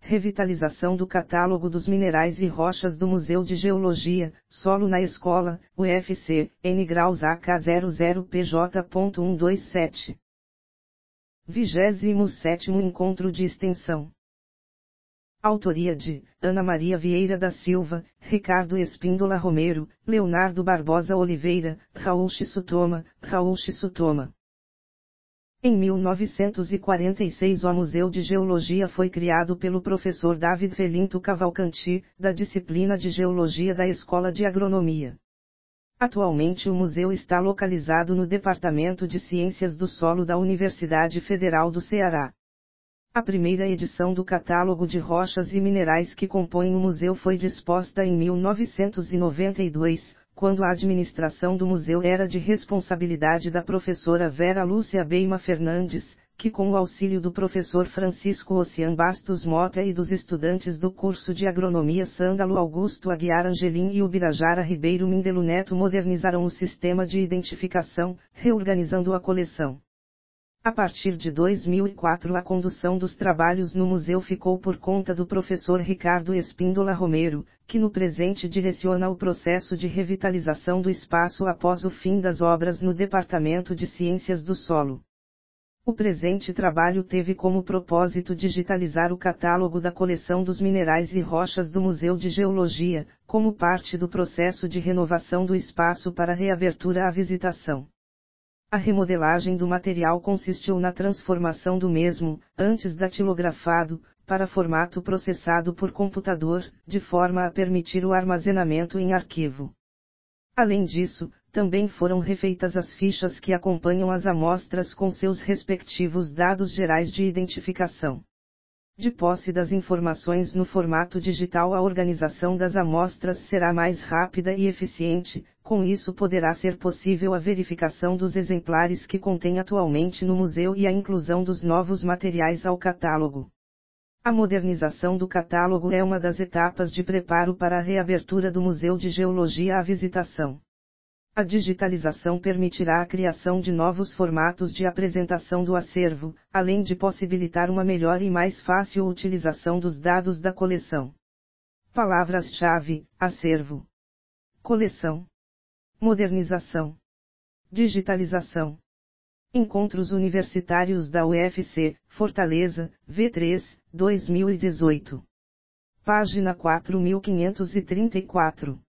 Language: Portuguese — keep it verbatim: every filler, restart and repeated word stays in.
revitalização do catálogo dos minerais e rochas do Museu de Geologia, solo na escola, U F C, N graus A K zero zero P J ponto cento e vinte e sete. vigésimo sétimo Encontro de Extensão. Autoria de Ana Maria Vieira da Silva, Ricardo Espíndola Romero, Leonardo Barbosa Oliveira, Raul Chissutoma, Raul Chissutoma. Em mil novecentos e quarenta e seis o Museu de Geologia foi criado pelo professor David Felinto Cavalcanti, da disciplina de Geologia da Escola de Agronomia. Atualmente o museu está localizado no Departamento de Ciências do Solo da Universidade Federal do Ceará. A primeira edição do catálogo de rochas e minerais que compõem o museu foi disposta em mil novecentos e noventa e dois, quando a administração do museu era de responsabilidade da professora Vera Lúcia Beima Fernandes, que com o auxílio do professor Francisco Ocean Bastos Mota e dos estudantes do curso de Agronomia Sândalo Augusto Aguiar Angelim e Ubirajara Ribeiro Mindelo Neto modernizaram o sistema de identificação, reorganizando a coleção. A partir de dois mil e quatro a condução dos trabalhos no museu ficou por conta do professor Ricardo Espíndola Romero, que no presente direciona o processo de revitalização do espaço após o fim das obras no Departamento de Ciências do Solo. O presente trabalho teve como propósito digitalizar o catálogo da coleção dos minerais e rochas do Museu de Geologia, como parte do processo de renovação do espaço para reabertura à visitação. A remodelagem do material consistiu na transformação do mesmo, antes datilografado, para formato processado por computador, de forma a permitir o armazenamento em arquivo. Além disso, também foram refeitas as fichas que acompanham as amostras com seus respectivos dados gerais de identificação. De posse das informações no formato digital, a organização das amostras será mais rápida e eficiente, com isso poderá ser possível a verificação dos exemplares que contém atualmente no museu e a inclusão dos novos materiais ao catálogo. A modernização do catálogo é uma das etapas de preparo para a reabertura do Museu de Geologia à visitação. A digitalização permitirá a criação de novos formatos de apresentação do acervo, além de possibilitar uma melhor e mais fácil utilização dos dados da coleção. Palavras-chave: acervo, coleção, modernização, digitalização. Encontros Universitários da U F C, Fortaleza, V três, dois mil e dezoito. Página quatro mil quinhentos e trinta e quatro.